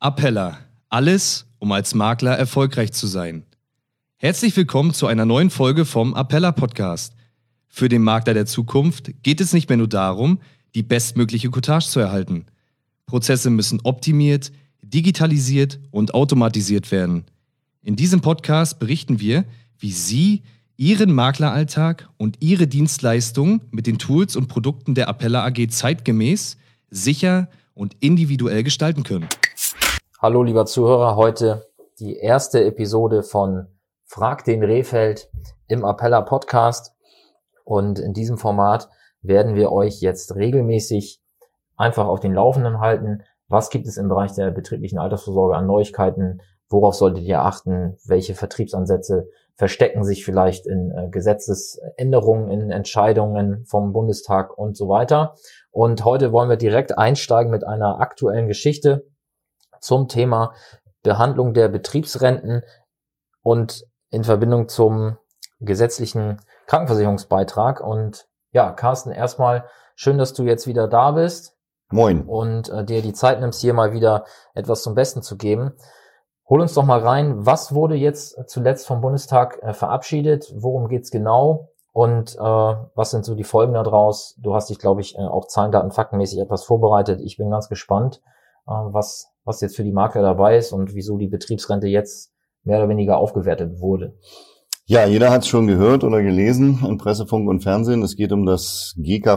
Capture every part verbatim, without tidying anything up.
Appella. Alles, um als Makler erfolgreich zu sein. Herzlich willkommen zu einer neuen Folge vom Appella Podcast. Für den Makler der Zukunft geht es nicht mehr nur darum, die bestmögliche Cottage zu erhalten. Prozesse müssen optimiert, digitalisiert und automatisiert werden. In diesem Podcast berichten wir, wie Sie Ihren Makleralltag und Ihre Dienstleistungen mit den Tools und Produkten der Appella A G zeitgemäß, sicher und individuell gestalten können. Hallo lieber Zuhörer, heute die erste Episode von Frag den Rehfeld im Appella Podcast. Und in diesem Format werden wir euch jetzt regelmäßig einfach auf den Laufenden halten. Was gibt es im Bereich der betrieblichen Altersvorsorge an Neuigkeiten? Worauf solltet ihr achten? Welche Vertriebsansätze verstecken sich vielleicht in äh, Gesetzesänderungen, in Entscheidungen vom Bundestag und so weiter? Und heute wollen wir direkt einsteigen mit einer aktuellen Geschichte zum Thema Behandlung der Betriebsrenten und in Verbindung zum gesetzlichen Krankenversicherungsbeitrag. Und ja, Carsten, erstmal schön, dass du jetzt wieder da bist. Moin. Und äh, dir die Zeit nimmst, hier mal wieder etwas zum Besten zu geben. Hol uns doch mal rein, was wurde jetzt zuletzt vom Bundestag äh, verabschiedet? Worum geht's genau? Und äh, was sind so die Folgen daraus? Du hast dich, glaube ich, äh, auch Zahlen, Daten, faktenmäßig etwas vorbereitet. Ich bin ganz gespannt, äh, was was jetzt für die Makler dabei ist und wieso die Betriebsrente jetzt mehr oder weniger aufgewertet wurde. Ja, jeder hat es schon gehört oder gelesen in Presse, Funk und Fernsehen. Es geht um das G K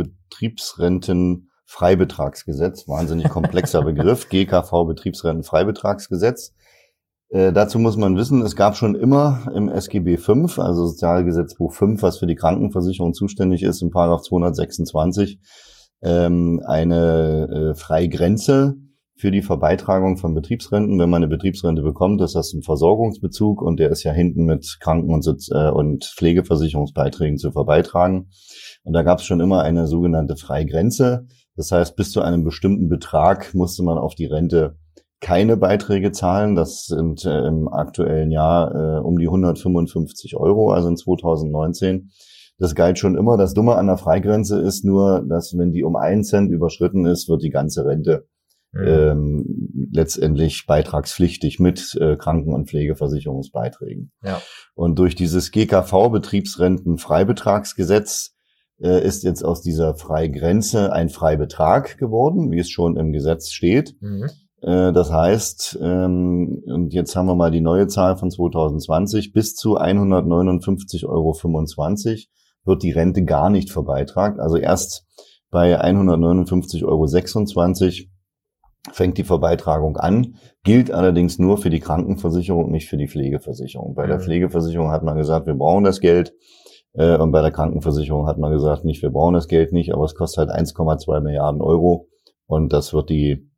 V-Betriebsrentenfreibetragsgesetz. Wahnsinnig komplexer Begriff. G K V-Betriebsrentenfreibetragsgesetz. Äh, dazu muss man wissen, es gab schon immer im S G B fünf, also Sozialgesetzbuch fünf, was für die Krankenversicherung zuständig ist, im Paragraph zweihundertsechsundzwanzig, ähm, eine äh, Freigrenze für die Verbeitragung von Betriebsrenten. Wenn man eine Betriebsrente bekommt, ist das ein Versorgungsbezug und der ist ja hinten mit Kranken- und, Sozi- äh, und Pflegeversicherungsbeiträgen zu verbeitragen. Und da gab es schon immer eine sogenannte Freigrenze. Das heißt, bis zu einem bestimmten Betrag musste man auf die Rente keine Beiträge zahlen. Das sind äh, im aktuellen Jahr äh, um die hundertfünfundfünfzig Euro, also in zweitausendneunzehn. Das galt schon immer. Das Dumme an der Freigrenze ist nur, dass wenn die um einen Cent überschritten ist, wird die ganze Rente Mhm. Ähm, letztendlich beitragspflichtig mit äh, Kranken- und Pflegeversicherungsbeiträgen. Ja. Und durch dieses G K V-Betriebsrentenfreibetragsgesetz äh, ist jetzt aus dieser Freigrenze ein Freibetrag geworden, wie es schon im Gesetz steht. Mhm. Äh, das heißt, ähm, und jetzt haben wir mal die neue Zahl von zweitausendzwanzig, bis zu hundertneunundfünfzig Euro fünfundzwanzig wird die Rente gar nicht verbeitragt. Also erst bei hundertneunundfünfzig Euro sechsundzwanzig fängt die Verbeitragung an, gilt allerdings nur für die Krankenversicherung, nicht für die Pflegeversicherung. Bei mhm. der Pflegeversicherung hat man gesagt, wir brauchen das Geld, äh, und bei der Krankenversicherung hat man gesagt, nicht, wir brauchen das Geld nicht, aber es kostet halt eins Komma zwei Milliarden Euro und das wird die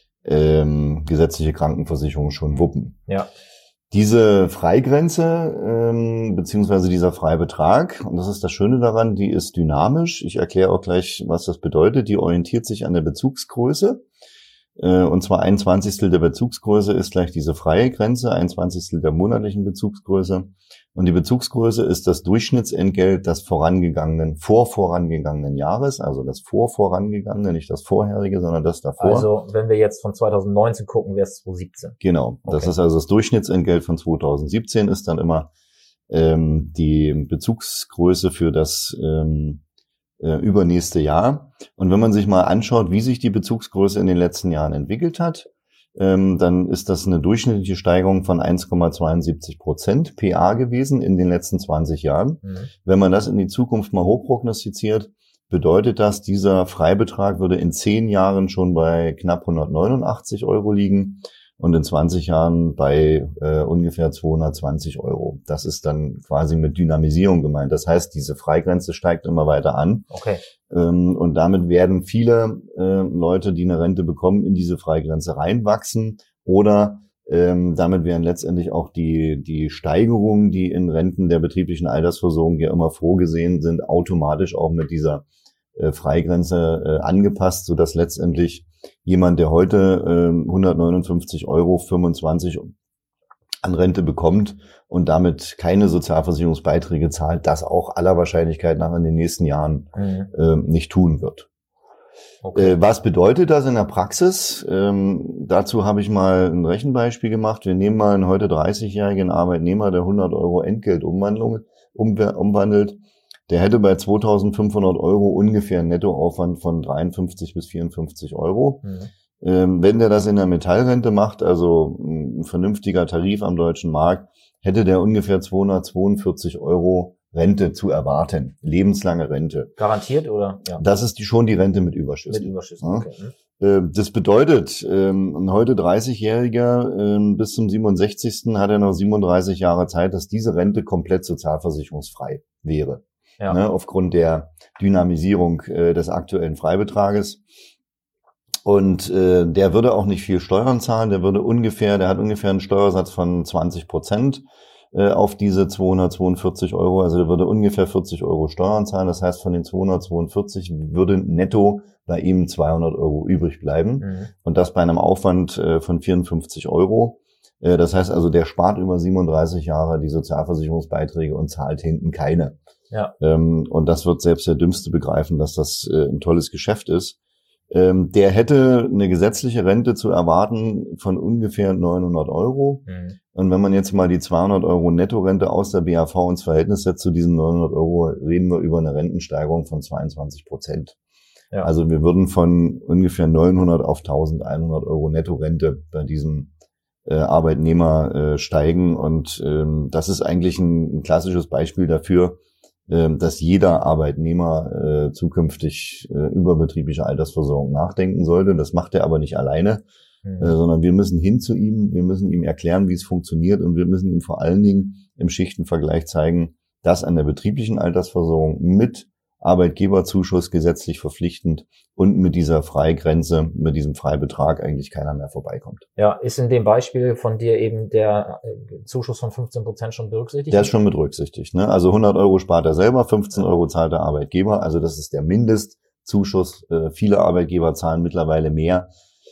ähm, gesetzliche Krankenversicherung schon wuppen. Ja. Diese Freigrenze, ähm, beziehungsweise dieser Freibetrag, und das ist das Schöne daran, die ist dynamisch. Ich erkläre auch gleich, was das bedeutet. Die orientiert sich an der Bezugsgröße. Und zwar ein Zwanzigstel der Bezugsgröße ist gleich diese freie Grenze, ein Zwanzigstel der monatlichen Bezugsgröße. Und die Bezugsgröße ist das Durchschnittsentgelt des vorangegangenen, vor vorangegangenen Jahres, also das vor vorangegangene, nicht das vorherige, sondern das davor. Also wenn wir jetzt von zweitausendneunzehn gucken, wäre es zweitausendsiebzehn. Genau, okay. Das ist also das Durchschnittsentgelt von zweitausendsiebzehn, ist dann immer ähm, die Bezugsgröße für das ähm, übernächste Jahr. Und wenn man sich mal anschaut, wie sich die Bezugsgröße in den letzten Jahren entwickelt hat, ähm, dann ist das eine durchschnittliche Steigerung von eins Komma zweiundsiebzig Prozent P A gewesen in den letzten zwanzig Jahren. Mhm. Wenn man das in die Zukunft mal hochprognostiziert, bedeutet das, dieser Freibetrag würde in zehn Jahren schon bei knapp hundertneunundachtzig Euro liegen und in zwanzig Jahren bei äh, ungefähr zweihundertzwanzig Euro. Das ist dann quasi mit Dynamisierung gemeint. Das heißt, diese Freigrenze steigt immer weiter an. Okay. Ähm, und damit werden viele äh, Leute, die eine Rente bekommen, in diese Freigrenze reinwachsen. Oder ähm, damit werden letztendlich auch die die Steigerungen, die in Renten der betrieblichen Altersversorgung ja immer vorgesehen sind, automatisch auch mit dieser äh, Freigrenze äh, angepasst, sodass letztendlich jemand, der heute äh, hundertneunundfünfzig Euro fünfundzwanzig an Rente bekommt und damit keine Sozialversicherungsbeiträge zahlt, das auch aller Wahrscheinlichkeit nach in den nächsten Jahren mhm. äh, nicht tun wird. Okay. Äh, was bedeutet das in der Praxis? Ähm, dazu habe ich mal ein Rechenbeispiel gemacht. Wir nehmen mal einen heute dreißigjährigen Arbeitnehmer, der hundert Euro Entgeltumwandlung um, umwandelt. Der hätte bei zweitausendfünfhundert Euro ungefähr einen Nettoaufwand von dreiundfünfzig bis vierundfünfzig Euro. Mhm. Ähm, wenn der das in der Metallrente macht, also ein vernünftiger Tarif am deutschen Markt, hätte der ungefähr zweihundertzweiundvierzig Euro Rente zu erwarten. Lebenslange Rente. Garantiert, oder? Ja. Das ist die, schon die Rente mit Überschüssen. Mit Überschüssen, okay. Ja. Das bedeutet, ein heute dreißigjähriger bis zum siebenundsechzigsten hat er noch siebenunddreißig Jahre Zeit, dass diese Rente komplett sozialversicherungsfrei wäre. Ja. Ne, aufgrund der Dynamisierung äh, des aktuellen Freibetrages. Und äh, der würde auch nicht viel Steuern zahlen, der würde ungefähr, der hat ungefähr einen Steuersatz von zwanzig Prozent äh, auf diese zweihundertzweiundvierzig Euro, also der würde ungefähr vierzig Euro Steuern zahlen, das heißt von den zweihundertzweiundvierzig würde netto bei ihm zweihundert Euro übrig bleiben. Mhm. Und das bei einem Aufwand äh, von vierundfünfzig Euro. Äh, das heißt also, der spart über siebenunddreißig Jahre die Sozialversicherungsbeiträge und zahlt hinten keine. Ja. Ähm, und das wird selbst der Dümmste begreifen, dass das äh, ein tolles Geschäft ist. Ähm, der hätte eine gesetzliche Rente zu erwarten von ungefähr neunhundert Euro. Mhm. Und wenn man jetzt mal die zweihundert Euro Nettorente aus der B A V ins Verhältnis setzt zu diesen neunhundert Euro, reden wir über eine Rentensteigerung von zweiundzwanzig Prozent. Ja. Also wir würden von ungefähr neunhundert auf eintausendeinhundert Euro Nettorente bei diesem äh, Arbeitnehmer äh, steigen. Und ähm, das ist eigentlich ein, ein klassisches Beispiel dafür, dass jeder Arbeitnehmer äh, zukünftig äh, über betriebliche Altersversorgung nachdenken sollte. Das macht er aber nicht alleine, mhm. äh, sondern wir müssen hin zu ihm, wir müssen ihm erklären, wie es funktioniert und wir müssen ihm vor allen Dingen im Schichtenvergleich zeigen, dass an der betrieblichen Altersversorgung mit Arbeitgeberzuschuss gesetzlich verpflichtend und mit dieser Freigrenze, mit diesem Freibetrag eigentlich keiner mehr vorbeikommt. Ja, ist in dem Beispiel von dir eben der Zuschuss von fünfzehn Prozent schon berücksichtigt? Der ist schon mit berücksichtigt. Ne? Also hundert Euro spart er selber, fünfzehn Euro zahlt der Arbeitgeber. Also das ist der Mindestzuschuss. Äh, viele Arbeitgeber zahlen mittlerweile mehr.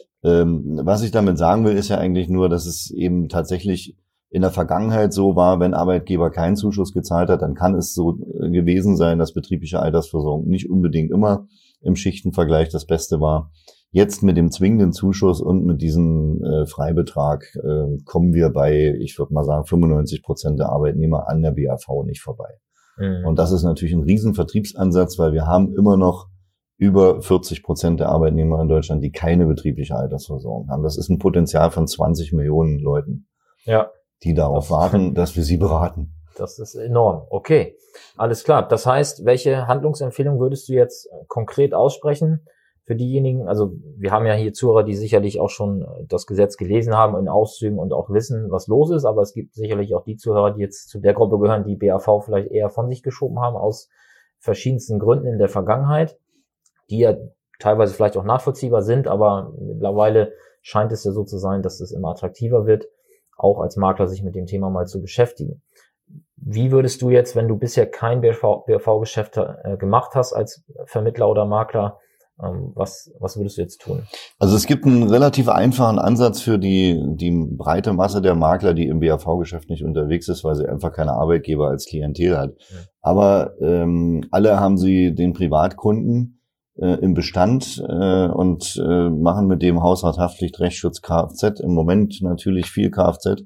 Ähm, was ich damit sagen will, ist ja eigentlich nur, dass es eben tatsächlich in der Vergangenheit so war, wenn Arbeitgeber keinen Zuschuss gezahlt hat, dann kann es so gewesen sein, dass betriebliche Altersversorgung nicht unbedingt immer im Schichtenvergleich das Beste war. Jetzt mit dem zwingenden Zuschuss und mit diesem äh, Freibetrag äh, kommen wir bei, ich würde mal sagen, fünfundneunzig Prozent der Arbeitnehmer an der B A V nicht vorbei. Mhm. Und das ist natürlich ein riesen Vertriebsansatz, weil wir haben immer noch über vierzig Prozent der Arbeitnehmer in Deutschland, die keine betriebliche Altersversorgung haben. Das ist ein Potenzial von zwanzig Millionen Leuten. Ja. Die darauf das, warten, dass wir sie beraten. Das ist enorm. Okay, alles klar. Das heißt, welche Handlungsempfehlung würdest du jetzt konkret aussprechen für diejenigen? Also wir haben ja hier Zuhörer, die sicherlich auch schon das Gesetz gelesen haben in Auszügen und auch wissen, was los ist. Aber es gibt sicherlich auch die Zuhörer, die jetzt zu der Gruppe gehören, die B A V vielleicht eher von sich geschoben haben aus verschiedensten Gründen in der Vergangenheit, die ja teilweise vielleicht auch nachvollziehbar sind. Aber mittlerweile scheint es ja so zu sein, dass es immer attraktiver wird, auch als Makler sich mit dem Thema mal zu beschäftigen. Wie würdest du jetzt, wenn du bisher kein B A V-Geschäft äh, gemacht hast als Vermittler oder Makler, ähm, was, was würdest du jetzt tun? Also es gibt einen relativ einfachen Ansatz für die, die breite Masse der Makler, die im B A V-Geschäft nicht unterwegs ist, weil sie einfach keine Arbeitgeber als Klientel hat. Ja. Aber ähm, alle haben sie den Privatkunden äh, im Bestand äh, und äh, machen mit dem Hausrat, Haftpflicht, Rechtsschutz, Kfz, im Moment natürlich viel Kfz.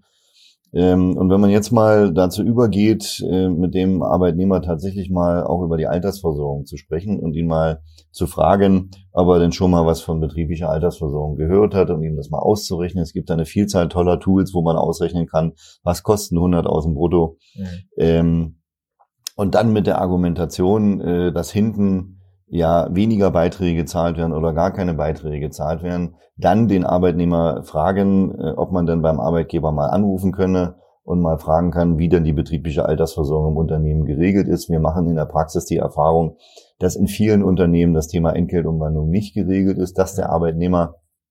Ähm, und wenn man jetzt mal dazu übergeht, äh, mit dem Arbeitnehmer tatsächlich mal auch über die Altersversorgung zu sprechen und ihn mal zu fragen, ob er denn schon mal was von betrieblicher Altersversorgung gehört hat und ihm das mal auszurechnen. Es gibt eine Vielzahl toller Tools, wo man ausrechnen kann, was kosten hunderttausend brutto. Mhm. Ähm, und dann mit der Argumentation, äh, dass hinten ja weniger Beiträge gezahlt werden oder gar keine Beiträge gezahlt werden, dann den Arbeitnehmer fragen, ob man denn beim Arbeitgeber mal anrufen könne und mal fragen kann, wie denn die betriebliche Altersversorgung im Unternehmen geregelt ist. Wir machen in der Praxis die Erfahrung, dass in vielen Unternehmen das Thema Entgeltumwandlung nicht geregelt ist, dass der Arbeitnehmer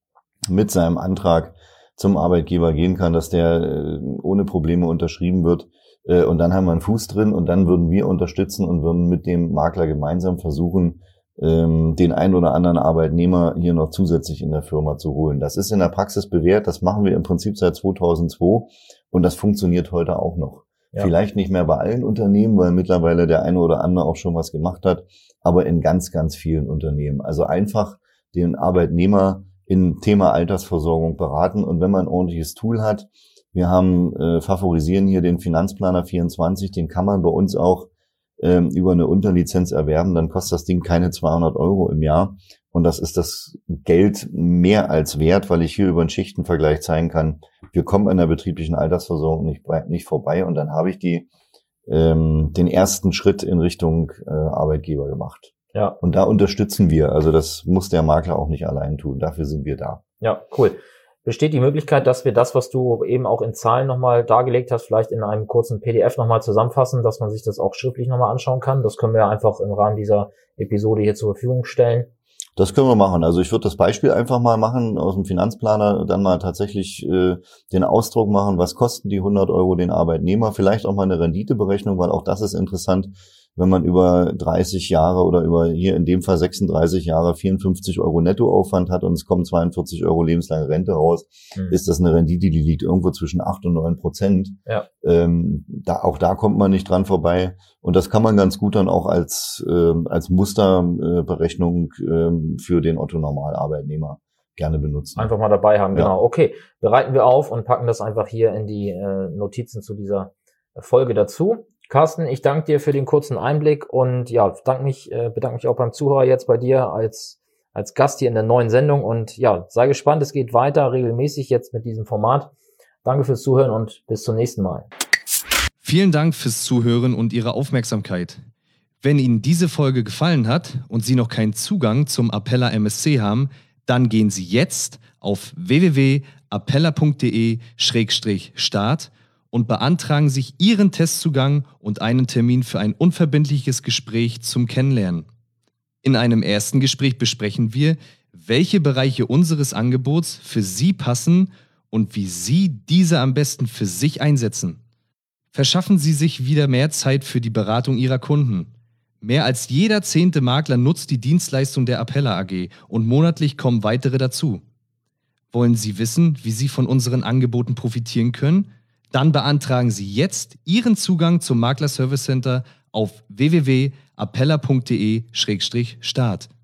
mit seinem Antrag zum Arbeitgeber gehen kann, dass der ohne Probleme unterschrieben wird. Und dann haben wir einen Fuß drin und dann würden wir unterstützen und würden mit dem Makler gemeinsam versuchen, den einen oder anderen Arbeitnehmer hier noch zusätzlich in der Firma zu holen. Das ist in der Praxis bewährt, das machen wir im Prinzip seit zweitausendzwei und das funktioniert heute auch noch. Ja. Vielleicht nicht mehr bei allen Unternehmen, weil mittlerweile der eine oder andere auch schon was gemacht hat, aber in ganz, ganz vielen Unternehmen. Also einfach den Arbeitnehmer in Thema Altersversorgung beraten. Und wenn man ein ordentliches Tool hat, wir haben äh, favorisieren hier den Finanzplaner vierundzwanzig, den kann man bei uns auch ähm, über eine Unterlizenz erwerben, dann kostet das Ding keine zweihundert Euro im Jahr. Und das ist das Geld mehr als wert, weil ich hier über einen Schichtenvergleich zeigen kann, wir kommen an der betrieblichen Altersversorgung nicht, nicht vorbei. Und dann habe ich die ähm, den ersten Schritt in Richtung äh, Arbeitgeber gemacht. Ja. Und da unterstützen wir. Also das muss der Makler auch nicht allein tun. Dafür sind wir da. Ja, cool. Besteht die Möglichkeit, dass wir das, was du eben auch in Zahlen nochmal dargelegt hast, vielleicht in einem kurzen P D F nochmal zusammenfassen, dass man sich das auch schriftlich nochmal anschauen kann? Das können wir einfach im Rahmen dieser Episode hier zur Verfügung stellen. Das können wir machen. Also ich würde das Beispiel einfach mal machen aus dem Finanzplaner, dann mal tatsächlich äh, den Ausdruck machen, was kosten die hundert Euro den Arbeitnehmer, vielleicht auch mal eine Renditeberechnung, weil auch das ist interessant, wenn man über dreißig Jahre oder über hier in dem Fall sechsunddreißig Jahre vierundfünfzig Euro Nettoaufwand hat und es kommen zweiundvierzig Euro lebenslange Rente raus, hm. ist das eine Rendite, die liegt irgendwo zwischen acht und neun Prozent. Ja. Ähm, da, auch da kommt man nicht dran vorbei. Und das kann man ganz gut dann auch als, äh, als Musterberechnung äh, für den Otto-Normalarbeitnehmer gerne benutzen. Einfach mal dabei haben, ja. Genau. Okay, bereiten wir auf und packen das einfach hier in die äh, Notizen zu dieser Folge dazu. Carsten, ich danke dir für den kurzen Einblick und ja, bedanke mich, äh, bedanke mich auch beim Zuhörer jetzt bei dir als als Gast hier in der neuen Sendung und ja, sei gespannt, es geht weiter regelmäßig jetzt mit diesem Format. Danke fürs Zuhören und bis zum nächsten Mal. Vielen Dank fürs Zuhören und Ihre Aufmerksamkeit. Wenn Ihnen diese Folge gefallen hat und Sie noch keinen Zugang zum Apella M S C haben, dann gehen Sie jetzt auf w w w punkt apella punkt d e Schrägstrich start und beantragen sich Ihren Testzugang und einen Termin für ein unverbindliches Gespräch zum Kennenlernen. In einem ersten Gespräch besprechen wir, welche Bereiche unseres Angebots für Sie passen und wie Sie diese am besten für sich einsetzen. Verschaffen Sie sich wieder mehr Zeit für die Beratung Ihrer Kunden. Mehr als jeder zehnte Makler nutzt die Dienstleistung der Apella A G und monatlich kommen weitere dazu. Wollen Sie wissen, wie Sie von unseren Angeboten profitieren können? Dann beantragen Sie jetzt Ihren Zugang zum Makler Service Center auf w w w punkt apella punkt d e Schrägstrich start.